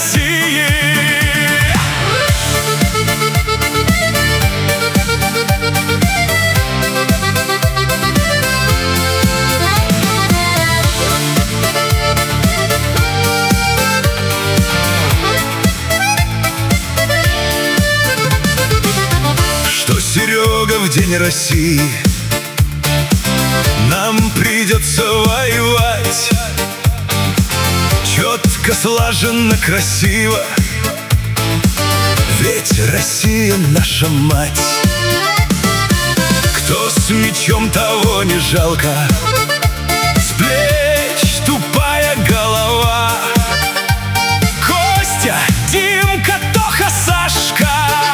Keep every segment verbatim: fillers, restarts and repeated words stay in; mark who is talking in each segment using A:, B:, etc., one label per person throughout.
A: России. Что, Серега, в День России нам придется воевать. Четко, слаженно, красиво, ведь Россия наша мать. Кто с мечом, того не жалко, с плеч тупая голова. Костя, Димка, Тоха, Сашка,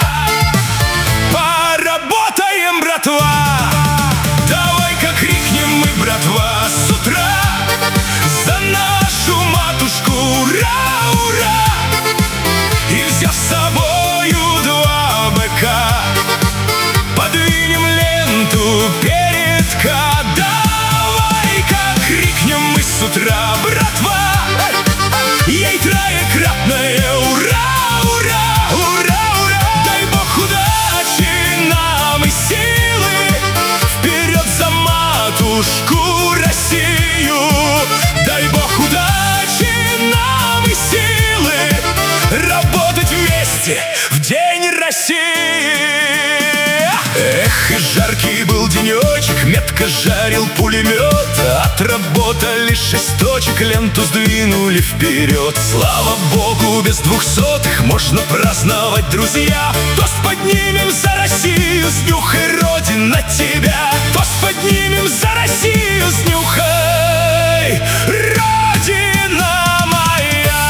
A: поработаем, братва. Давай-ка крикнем мы, братва, с утра за нашу матушку, ура, ура! И взяв с собою два быка, подвинем ленту передка. Давай-ка крикнем мы с утра, братва, ей троекратное ура, ура, ура, ура! Дай Бог удачи нам и силы, вперед за матушку Россию! Дай Бог удачи нам и силы, работать вместе в День России. Эх, и жаркий был денечек, метко жарил пулемет. Отработали шесть точек, ленту сдвинули вперед. Слава Богу, без двухсотых можно праздновать, друзья. Тост поднимем за Россию, снюхай, Родина, тебя. Тост поднимем за Россию, снюхай, Родина моя.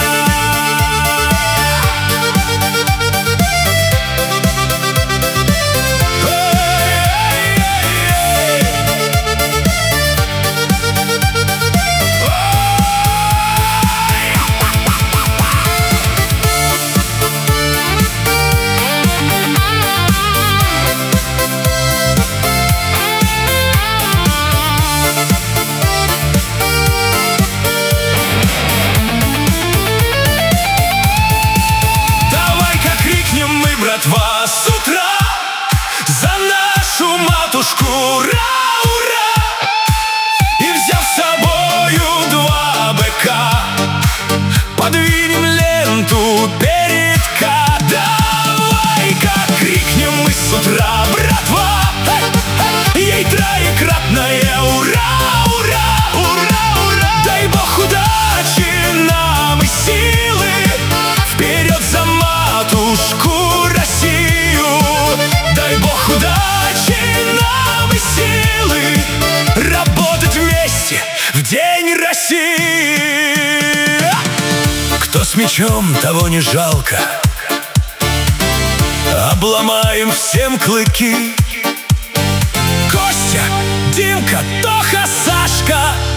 A: Братва, с утра за нашу матушку, ура, ура! И взяв с собою два быка, подвинем ленту передка. Давай-ка крикнем мы с утра, братва, ей троекратное ура, ура, ура, ура! Дай Бог удачи нам и силы, вперед за матушку Россию! Дай Бог удачи нам и силы, работать вместе в День России. Кто с мечом, того не жалко, обломаем всем клыки. Костя, Димка, Тоха, Сашка,